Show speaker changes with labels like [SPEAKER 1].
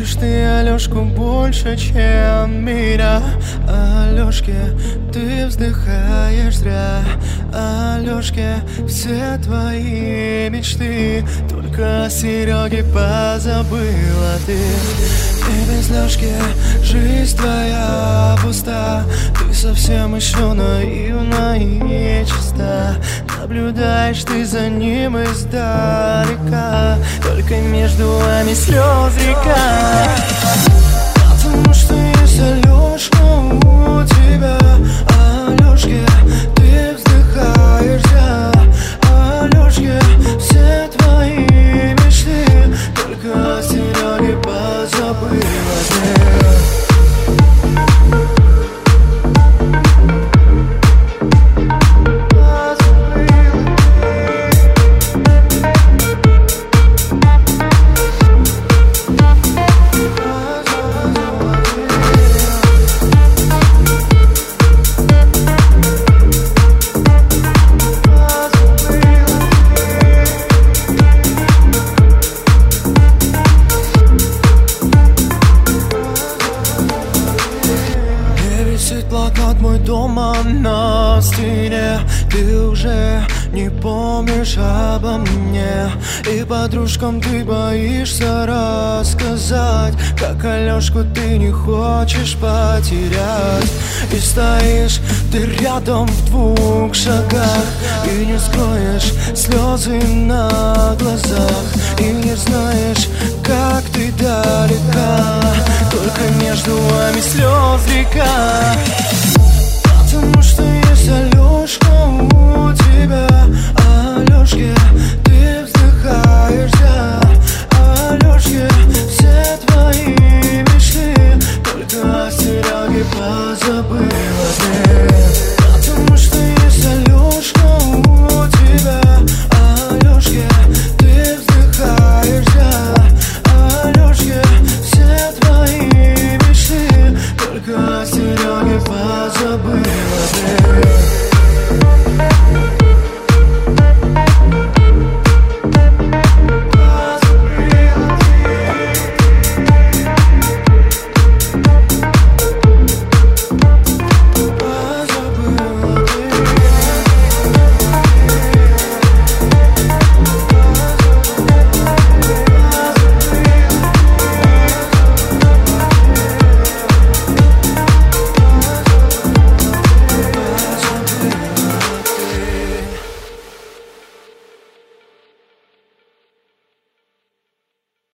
[SPEAKER 1] Любишь ты Алёшку больше, чем меня. Алёшке, ты вздыхаешь зря. Алёшке, все твои мечты только о Серёге позабыла ты. И без Лёшки жизнь твоя пуста. Ты совсем еще наивна и нечиста. Наблюдаешь ты за ним издалека, только между вами слез река. Потому что есть Алёшка у тебя. Алёшке, ты вздыхаешь зря. Алёшке, все твои мечты только о Серёге позабыла ты. Висит плакат мой дома на стене. Ты уже не помнишь обо мне, и подружкам ты боишься рассказать, как Алёшку ты не хочешь потерять. И стоишь ты рядом в 2 шагах, и не скроешь слезы на глазах, и не знаешь, как ты далека, только между вами слез река. Потому что